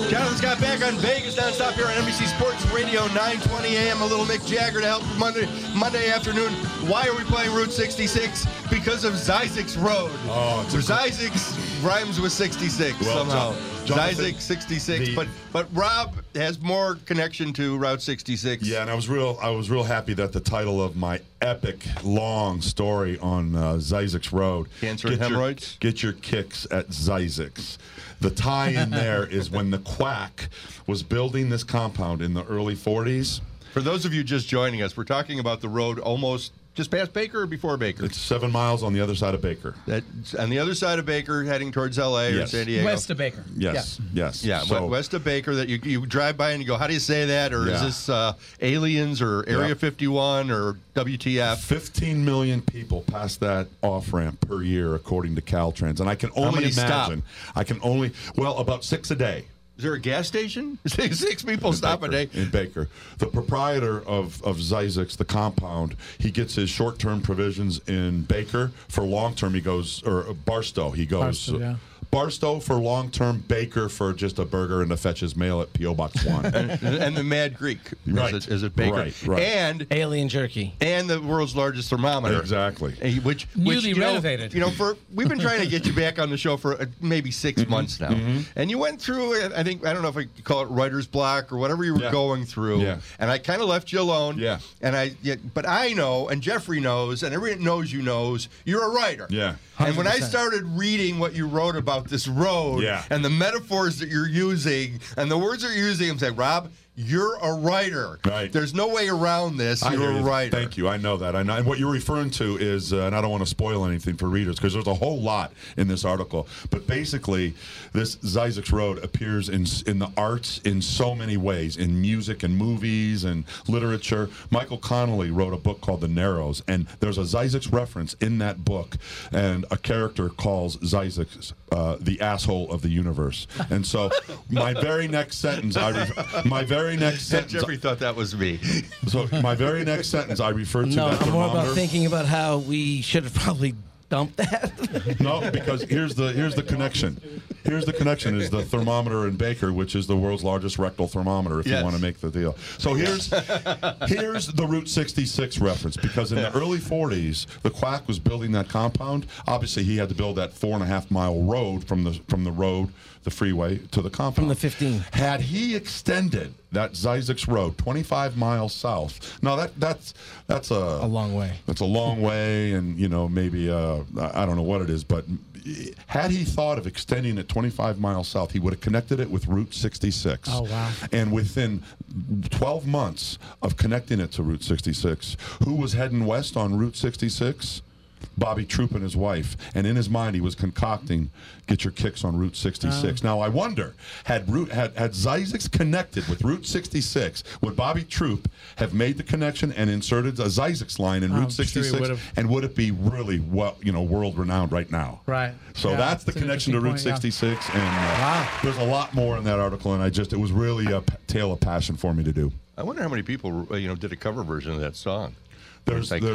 Jonathan Scott back on Vegas nonstop here on NBC Sports Radio 920 AM. A little Mick Jagger to help Monday afternoon. Why are we playing Route 66? Because of Zysix Road. Oh, Zysix rhymes with 66 somehow. Jonathan, Zysix 66, but Rob has more connection to Route 66. Yeah, and I was real happy that the title of my epic long story on Zysix Road, Cancer and Hemorrhoids? Get your kicks at Zysix. The tie-in there is when the Quack was building this compound in the early 40s. For those of you just joining us, we're talking about the road almost just past Baker or before Baker? It's 7 miles on the other side of Baker. That's on the other side of Baker, heading towards L.A. or San Diego. West of Baker. Yes. Yeah. Yeah, So, west of Baker. That you drive by and you go, how do you say that? Or is this Aliens or Area 51 or WTF? 15 million people pass that off-ramp per year, according to Caltrans. And I can only many stop? imagine. About 6 a day. Is there a gas station? 6 people stop a day. In Baker. The proprietor of Zysix, the compound, he gets his short-term provisions in Baker. For long-term, he goes, or Barstow, he goes. Barstow, yeah. Barstow for long-term, Baker for just a burger and to fetch his mail at P.O. Box 1. and the Mad Greek. Right. Is it Baker? Right. And Alien jerky. And the world's largest thermometer. Exactly. Which Newly renovated. We've been trying to get you back on the show for maybe 6 months now. And you went through, I don't know if I could call it writer's block or whatever you were going through. Yeah. And I kind of left you alone. Yeah. But I know, and Jeffrey knows, and everyone knows you're a writer. Yeah. And when I 100%. started reading what you wrote about this road and the metaphors that you're using and the words that you're using, I'm saying, Rob, you're a writer. Right. There's no way around this. You're a writer. Thank you. I know that. I know. And what you're referring to is, and I don't want to spoil anything for readers because there's a whole lot in this article. But basically, this Zysix Road appears in the arts in so many ways, in music and movies and literature. Michael Connelly wrote a book called The Narrows, and there's a Zysix reference in that book, and a character calls Zysix the asshole of the universe. And so my very next sentence, Jeffrey thought that was me. So my very next sentence, I refer to No, that I'm more thermometer. about thinking about how we should have probably dumped that. No, because here's the connection. Here's the connection is the thermometer in Baker, which is the world's largest rectal thermometer, if you want to make the deal. So here's the Route 66 reference, because in the early 40s, the Quack was building that compound. Obviously, he had to build that 4.5-mile road from the road, the freeway, to the compound. From the 15. Had he extended that Zysix Road 25 miles south, now that's a long way. That's a long way, and maybe I don't know what it is, but had he thought of extending it 25 miles south, he would have connected it with Route 66. Oh, wow. And within 12 months of connecting it to Route 66, who was heading west on Route 66? Bobby Troop and his wife. And in his mind, he was concocting Get Your Kicks on Route 66. Now, I wonder, had Zysix connected with Route 66, would Bobby Troop have made the connection and inserted a Zysix line in Route 66? And would it be really world-renowned right now? Right. So that's the connection to Route 66. And there's a lot more in that article, and it was really a tale of passion for me to do. I wonder how many people did a cover version of that song. There's an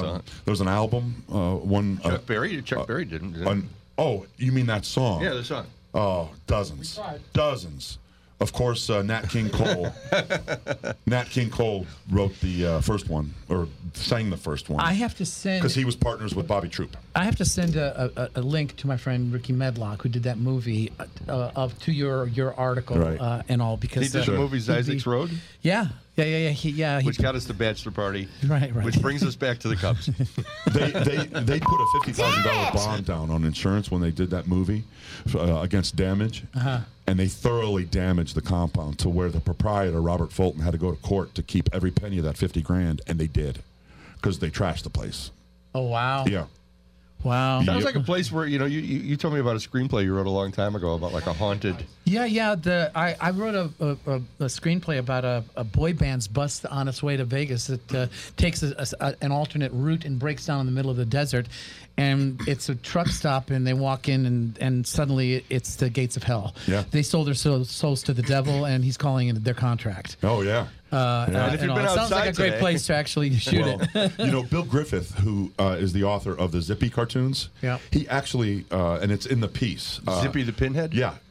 album. Chuck Berry didn't. Oh, you mean that song? Yeah, the song. Oh, dozens. Of course, Nat King Cole. Nat King Cole wrote the first one, or sang the first one. I have to send, because he was partners with Bobby Troop. I have to send a link to my friend Ricky Medlock, who did that movie, to your article, right. And all, because he did the movie Zysix Road. Yeah. Which got us the bachelor party. Right. Which brings us back to the Cubs. They put a $50,000 bond down on insurance when they did that movie against damage. And they thoroughly damaged the compound to where the proprietor, Robert Fulton, had to go to court to keep every penny of that $50,000, and they did, because they trashed the place. Oh, wow. Yeah. Wow. Sounds like a place where, you told me about a screenplay you wrote a long time ago about like a haunted. Yeah. I wrote a screenplay about a boy band's bus on its way to Vegas that takes an alternate route and breaks down in the middle of the desert. And it's a truck stop, and they walk in, and suddenly it's the gates of hell. Yeah. They sold their souls to the devil, and he's calling in their contract. Oh, yeah. And if you've been it sounds like a great today, place to actually shoot it. Bill Griffith, who is the author of the Zippy cartoons, Yeah. he actually, and it's in the piece. Zippy the Pinhead? Yeah.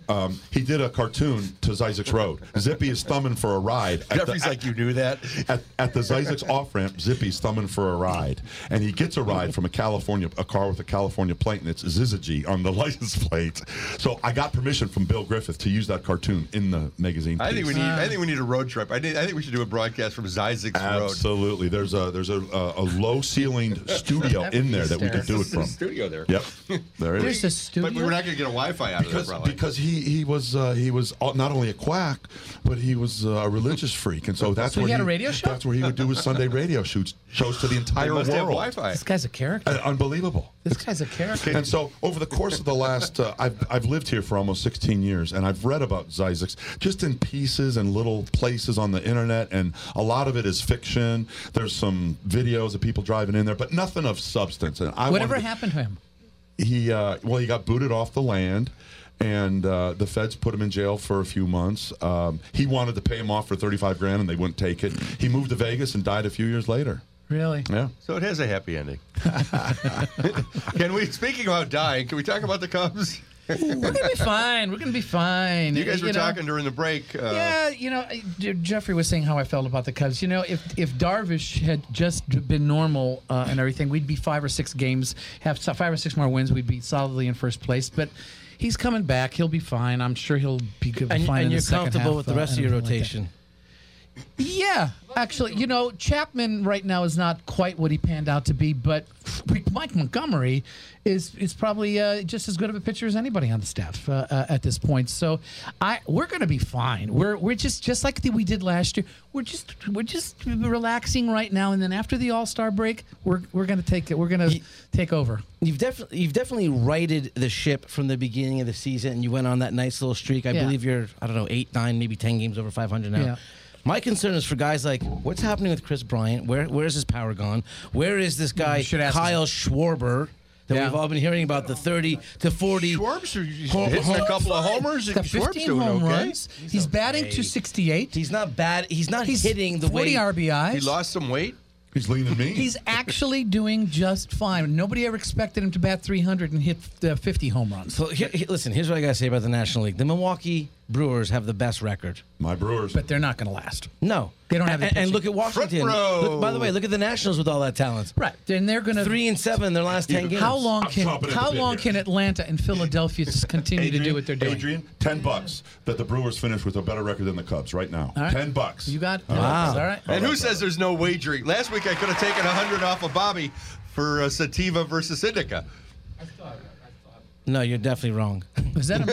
he did a cartoon to Zysix Road. Zippy is thumbing for a ride. Jeffrey's like, you knew that? At the Zysix off-ramp, Zippy's thumbing for a ride. And he gets a ride from a car with a California plate, and it's Zizagy on the license plate. So I got permission from Bill Griffith to use that cartoon in the magazine piece. I think we need a road trip. I think we should do a broadcast from Zysix Road. Absolutely. There's a low-ceilinged studio in there that we could do it from. There's a studio there. Yep. There it is. There's a studio. But we're not going to get a Wi-Fi out of it, probably. Because he was not only a quack, but he was a religious freak, and so that's So where he had a radio show? That's where he would do his Sunday radio shows to the entire They must world. have Wi-Fi. This guy's a character. Unbelievable. This guy's a character. And so over the course of the last, I've lived here for almost 16 years, and I've read about Zysix just in pieces and little places on the internet, and a lot of it is fiction. There's some videos of people driving in there, but nothing of substance. And Whatever happened to him? He got booted off the land, and the feds put him in jail for a few months. He wanted to pay him off for $35,000, and they wouldn't take it. He moved to Vegas and died a few years later. Really? Yeah. So it has a happy ending. Speaking about dying, can we talk about the Cubs? We're going to be fine. We're going to be fine. You guys were talking during the break. Yeah, Jeffrey was saying how I felt about the Cubs. If Darvish had just been normal and everything, we'd be 5 or 6 games, have 5 or 6 more wins. We'd be solidly in first place. But he's coming back. He'll be fine. I'm sure he'll be good. And fine in you're the second comfortable half, with the rest of your and everything like rotation. Yeah, actually, Chapman right now is not quite what he panned out to be, but Mike Montgomery is probably just as good of a pitcher as anybody on the staff at this point. So we're going to be fine. We're just like we did last year. We're just relaxing right now, and then after the All-Star break, we're going to take it. We're going to take over. You've definitely righted the ship from the beginning of the season, and you went on that nice little streak. I believe you're 8, 9, maybe 10 games over 500 now. Yeah. My concern is for guys like, what's happening with Chris Bryant? Where's his power gone? Where is this guy, Kyle Schwarber, that we've all been hearing about, the 30 to 40? Schwarb's hitting a couple of homers. He's got 15 home runs. He's batting .268. He's not bad. He's hitting the 40 RBIs. He lost some weight. He's leaning me. He's actually doing just fine. Nobody ever expected him to bat 300 and hit 50 home runs. So listen, here's what I got to say about the National League. The Milwaukee Brewers have the best record. My Brewers. But they're not going to last. No. They don't have the and look at Washington. By the way, look at the Nationals with all that talent. Right. And they're going to 3-7 in their last 10 games. How long can Atlanta and Philadelphia just continue to do what they're doing? Adrian, $10 that the Brewers finish with a better record than the Cubs right now. All right. $10. You got it. Wow. All right. And who says there's no wagering? Last week I could have taken 100 off of Bobby for Sativa versus Indica. No, you're definitely wrong. Is that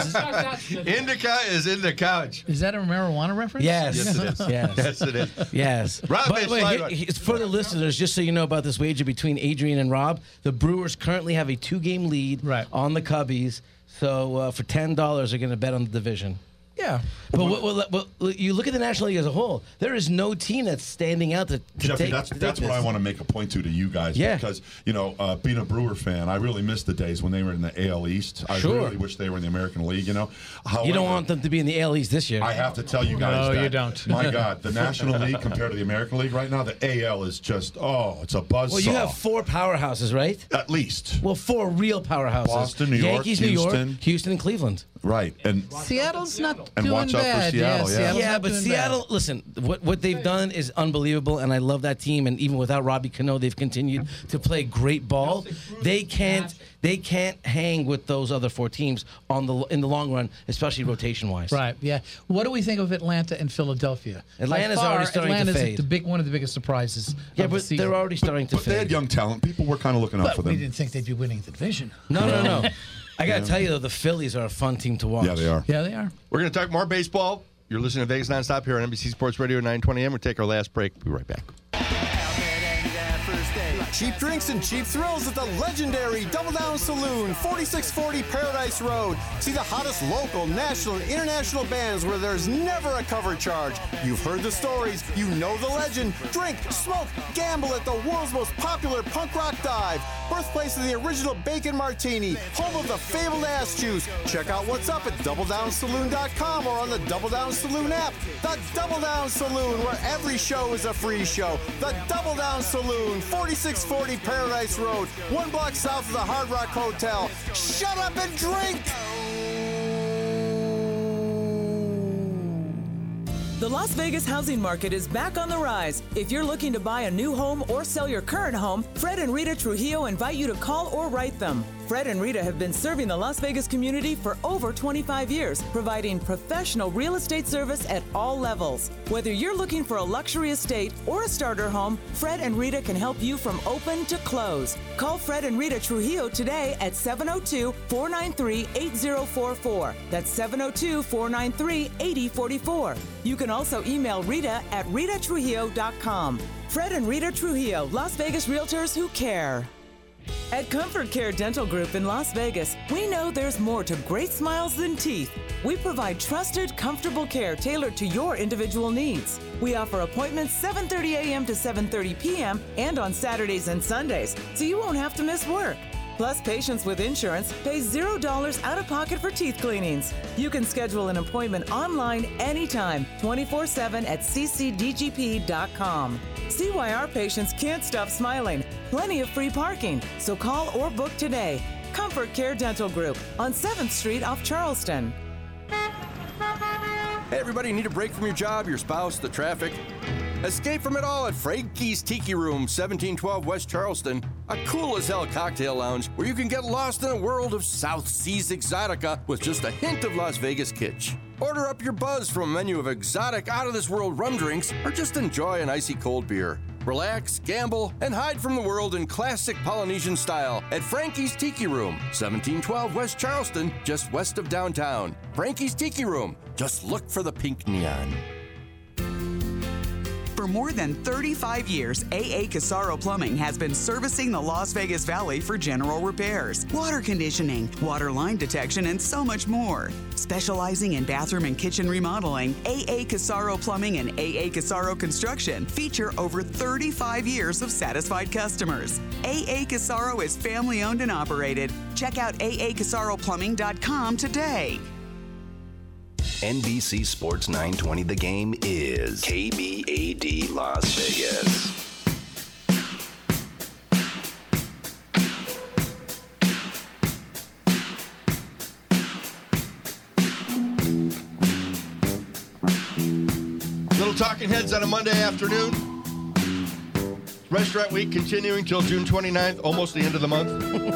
Indica is in the couch. Is that a marijuana reference? Yes. Yes, it is. Yes. Yes, it is. Yes. Rob, By the way, for the listeners, just so you know about this wager between Adrian and Rob, the Brewers currently have a 2-game lead on the Cubbies. So for $10, they're going to bet on the division. Yeah. But you look at the National League as a whole, there is no team that's standing out to Jeffrey, take that's what I want to make a point to you guys. Yeah. Because, being a Brewer fan, I really miss the days when they were in the AL East. I really wish they were in the American League, However, you don't want them to be in the AL East this year. I have to tell you guys No, you don't. My God, the National League compared to the American League right now, the AL is just, it's a buzzsaw. Well, you have 4 powerhouses, right? At least. Well, 4 real powerhouses. Boston, New York, Yankees, Houston. New York, Houston, and Cleveland. Right. And Seattle's not and doing watch out for bad. Seattle, yeah. Seattle's Yeah, not but doing Seattle, bad. listen, what they've done is unbelievable, and I love that team. And even without Robbie Cano, they've continued to play great ball. They can't hang with those other 4 teams in the long run, especially rotation wise. Right. Yeah. What do we think of Atlanta and Philadelphia? Atlanta's already starting to fade. One of the biggest surprises. Yeah, of the but season. they're already starting to but fade. they had young talent. People were kind of looking out for But them. we didn't think they'd be winning the division. No. I got to tell you, though, the Phillies are a fun team to watch. Yeah, they are. Yeah, they are. We're going to talk more baseball. You're listening to Vegas Nonstop here on NBC Sports Radio 920 AM. We'll take our last break. We'll be right back. Cheap drinks and cheap thrills at the legendary Double Down Saloon, 4640 Paradise Road. See the hottest local, national, and international bands where there's never a cover charge. You've heard the stories. You know the legend. Drink, smoke, gamble at the world's most popular punk rock dive. Birthplace of the original Bacon Martini. Home of the fabled ass juice. Check out what's up at DoubleDownSaloon.com or on the Double Down Saloon app. The Double Down Saloon, where every show is a free show. The Double Down Saloon, 4640 Paradise Road, 1 block south of the Hard Rock Hotel. Shut up and drink! The Las Vegas housing market is back on the rise. If you're looking to buy a new home or sell your current home, Fred and Rita Trujillo invite you to call or write them. Fred and Rita have been serving the Las Vegas community for over 25 years, providing professional real estate service at all levels. Whether you're looking for a luxury estate or a starter home, Fred and Rita can help you from open to close. Call Fred and Rita Trujillo today at 702-493-8044. That's 702-493-8044. You can also email Rita at ritatrujillo.com. Fred and Rita Trujillo, Las Vegas Realtors who care. At Comfort Care Dental Group in Las Vegas, we know there's more to great smiles than teeth. We provide trusted, comfortable care tailored to your individual needs. We offer appointments 7:30 a.m. to 7:30 p.m. and on Saturdays and Sundays, so you won't have to miss work. Plus, patients with insurance pay $0 out of pocket for teeth cleanings. You can schedule an appointment online anytime, 24/7 at ccdgp.com. See why our patients can't stop smiling. Plenty of free parking, so call or book today. Comfort Care Dental Group on 7th Street off Charleston. Hey everybody, need a break from your job, your spouse, the traffic? Escape from it all at Frankie's Tiki Room, 1712 West Charleston, a cool-as-hell cocktail lounge where you can get lost in a world of South Seas exotica with just a hint of Las Vegas kitsch. Order up your buzz from a menu of exotic, out-of-this-world rum drinks, or just enjoy an icy cold beer. Relax, gamble, and hide from the world in classic Polynesian style at Frankie's Tiki Room, 1712 West Charleston, just west of downtown. Frankie's Tiki Room. Just look for the pink neon. For more than 35 years, AA Casaro Plumbing has been servicing the Las Vegas Valley for general repairs, water conditioning, water line detection, and so much more. Specializing in bathroom and kitchen remodeling, AA Casaro Plumbing and AA Casaro Construction feature over 35 years of satisfied customers. AA Casaro is family owned and operated. Check out aacasaroplumbing.com today. NBC Sports 920 The Game is KBAD Las Vegas. Little Talking Heads on a Monday afternoon. Restaurant Week continuing till June 29th, almost the end of the month.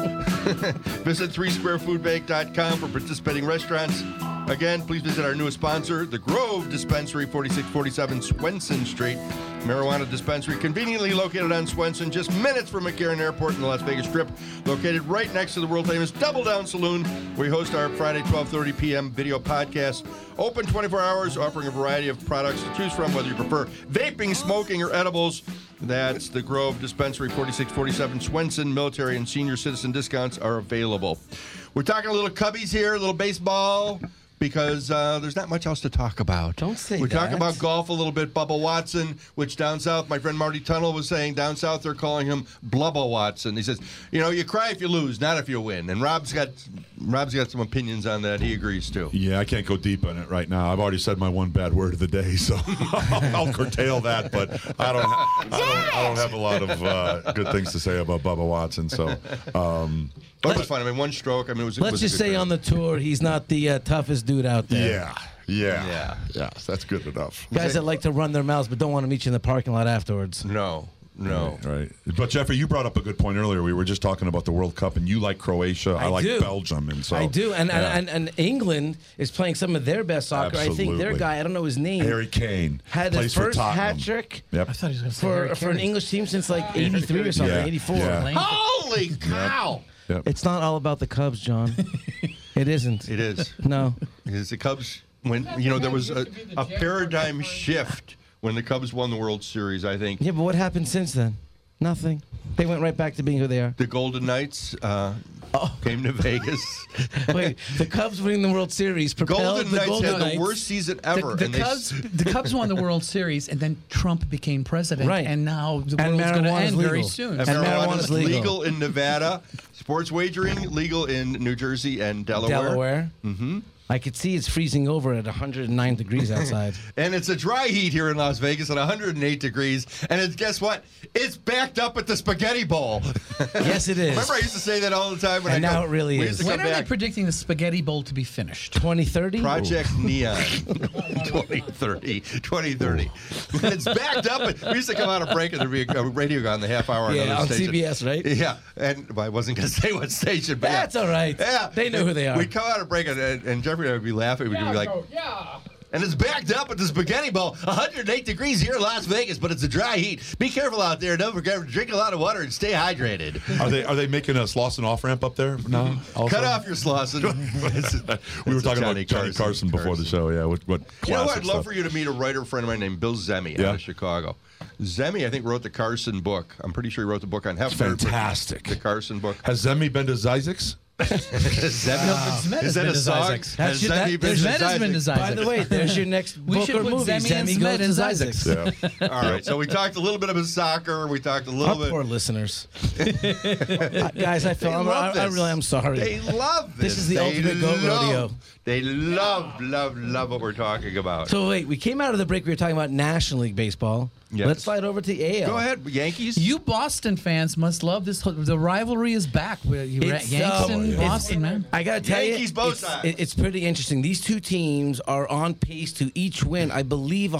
Visit 3squarefoodbank.com for participating restaurants. Again, please visit our newest sponsor, The Grove Dispensary, 4647 Swenson Street. Marijuana dispensary conveniently located on Swenson, just minutes from McCarran Airport in the Las Vegas Strip, located right next to the world-famous Double Down Saloon. We host our Friday 12:30 p.m. video podcast. Open 24 hours, offering a variety of products to choose from, whether you prefer vaping, smoking, or edibles. That's The Grove Dispensary, 4647 Swenson. Military and senior citizen discounts are available. We're talking a little Cubbies here, a little baseball, because there's not much else to talk about. Don't say We're that. talking about golf a little bit. Bubba Watson, which down south, my friend Marty Tunnell was saying, down south they're calling him Blubba Watson. He says, you cry if you lose, not if you win. And Rob's got some opinions on that. He agrees too. Yeah, I can't go deep on it right now. I've already said my one bad word of the day, so I'll curtail that. But I don't have a lot of good things to say about Bubba Watson. So. But it was fun. I mean, one stroke. I mean, it was. Let's just say on the tour, he's not the toughest dude out there. Yeah. That's good enough. Guys that like to run their mouths but don't want to meet you in the parking lot afterwards. No. Right. But Jeffrey, you brought up a good point earlier. We were just talking about the World Cup, and you like Croatia. I like do. Belgium, and so I do. And, yeah. and England is playing some of their best soccer. I think their Absolutely. guy, I don't know his name, Harry Kane had plays his for first Tottenham. hat trick Yep. I thought he was going to say Harry for an Kane. English team since like 83 or something, Yeah. 84. Yeah. Holy cow! Yep. It's not all about the Cubs, John. It isn't. It is. No. Because the Cubs, when there was a paradigm shift when the Cubs won the World Series, I think. Yeah, but what happened since then? Nothing. They went right back to being who they are. The Golden Knights came to Vegas. Wait, the Cubs winning the World Series propelled Golden the Knights Golden had Knights. the worst season ever. The Cubs won the World Series, and then Trump became president. Right. And now the And world's going to marijuana's end very legal. soon. And And marijuana's marijuana's legal. legal in Nevada. Sports wagering legal in New Jersey and Delaware. Delaware. Mm-hmm. I could see it's freezing over at 109 degrees outside. And it's a dry heat here in Las Vegas at 108 degrees. And guess what? It's backed up at the Spaghetti Bowl. Yes, it is. Remember I used to say that all the time? And now it really is. When are they predicting the Spaghetti Bowl to be finished? 2030? Project Neon. 2030. And it's backed up. We used to come out of break and there'd be a radio on the half hour on Yeah, on station. CBS, right? Yeah. And I wasn't going to say what station, but That's all right. Yeah. They know who they are. We'd come out of break and Jeffrey and I would be laughing. We'd be like, and it's backed up at the Spaghetti Bowl, 108 degrees here in Las Vegas, but it's a dry heat. Be careful out there. Don't forget to drink a lot of water and stay hydrated. Are they making a Slauson off ramp up there now? Also? Cut off your Slauson. We were talking about Johnny Carson before the show. Yeah, what You know what? classic I'd love stuff. for you to meet a writer friend of mine named Bill Zemi out of Chicago. Zemi, I think, wrote the Carson book. I'm pretty sure he wrote the book on Hefner. Fantastic. The Carson book. Has Zemi been to Zizek's? Is that a song? That's your, There's Zemi's been to Zizek's. By the way, there's your next We book should or put movie. Zemi and Zemi Smed goes to in Zizek's. Zizek's. Yeah. All right, so we talked a little bit about soccer. We talked a little Our bit. poor listeners. Guys, I feel I really am sorry. They love this. This is the ultimate goat rodeo. They love what we're talking about. So wait, we came out of the break. We were talking about National League baseball. Yes. Let's slide over to AL. Go ahead, Yankees. You Boston fans must love this. The rivalry is back. Yankees and Boston, man. I gotta tell Yankees you, both it's, sides. it's pretty interesting. These two teams are on pace to each win, I believe,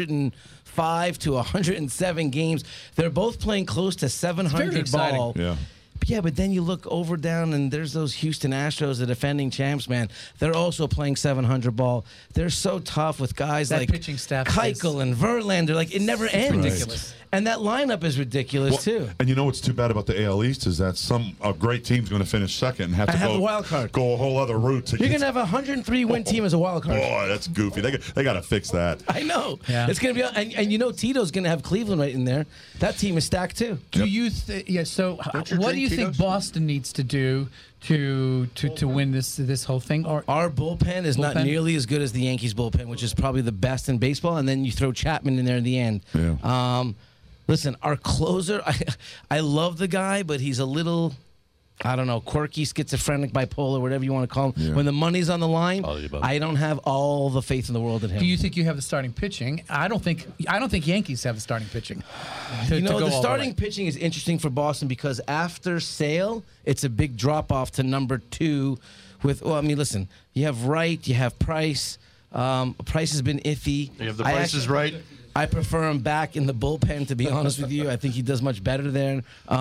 105 to 107 games. They're both playing close to 700 exciting. ball. Yeah. Yeah, but then you look over down and there's those Houston Astros, the defending champs, man. They're also playing 700 ball. They're so tough with guys That like pitching staff Keuchel and Verlander. Like, it never ends. ridiculous. And that lineup is ridiculous, too. And you know what's too bad about the AL East is that a great team's going to finish second and have to have go the wild card. go a whole other route to You're get going to have a 103 win team as a wild card. Oh, that's goofy. They got to fix that. I know. Yeah. It's going to be, and you know, Tito's going to have Cleveland right in there. That team is stacked too. Do you so Don't you what drink do you think Tito's? Boston needs to do to win this whole thing? Or Our bullpen is not Bullpen? nearly as good as the Yankees bullpen, which is probably the best in baseball. And then you throw Chapman in there in the end. Yeah. Listen, our closer, I love the guy, but he's a little, I don't know, quirky, schizophrenic, bipolar, whatever you want to call him. Yeah. When the money's on the line, All the above. I don't have all the faith in the world in him. do you think you have the starting pitching? I don't think Yankees have the starting pitching. You know, go the all starting way. pitching is interesting for Boston because after Sale, it's a big drop off to number 2. Listen, you have Wright, you have Price. Price has been iffy. You have the prices right. I prefer him back in the bullpen, to be honest with you. I think he does much better there.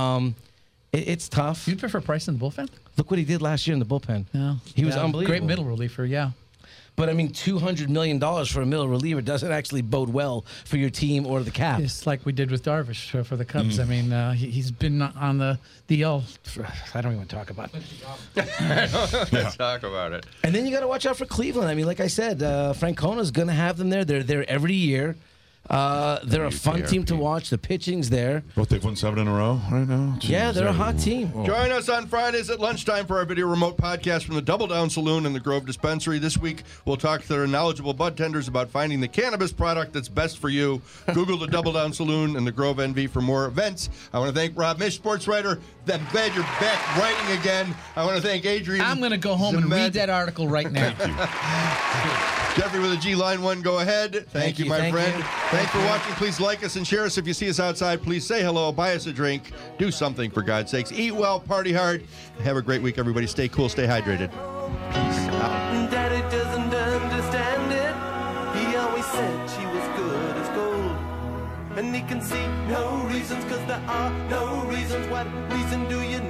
It's tough. You prefer Price in the bullpen? Look what he did last year in the bullpen. No, He was unbelievable. Great middle reliever, yeah. But, I mean, $200 million for a middle reliever doesn't actually bode well for your team or the cap. It's like we did with Darvish for the Cubs. I mean, he's been on the DL. I don't even talk about it. Let's talk about it. And then you got to watch out for Cleveland. I mean, like I said, Francona's going to have them there. They're there every year. They're a fun team to watch. The pitching's there. What, they've won 7 in a row right now? Yeah, they're a hot team. Join us on Fridays at lunchtime for our video remote podcast from the Double Down Saloon and the Grove Dispensary. This week, we'll talk to their knowledgeable bud tenders about finding the cannabis product that's best for you. Google the Double Down Saloon and the Grove NV for more events. I want to thank Rob Mish, sports writer. I'm glad you're back writing again. I want to thank Adrian. I'm going to go home and Zemed. read that article right now. Jeffrey with a G, line 1, go ahead. Thank you, my thank friend. you. Thanks for watching. Please like us and share us. If you see us outside, please say hello, buy us a drink, do something for God's sakes. Eat well, party hard. Have a great week, everybody. Stay cool, stay hydrated. Peace out. Daddy doesn't understand it. He always said she was good as gold. And he can see no reasons, 'cause there are no reasons. What reason do you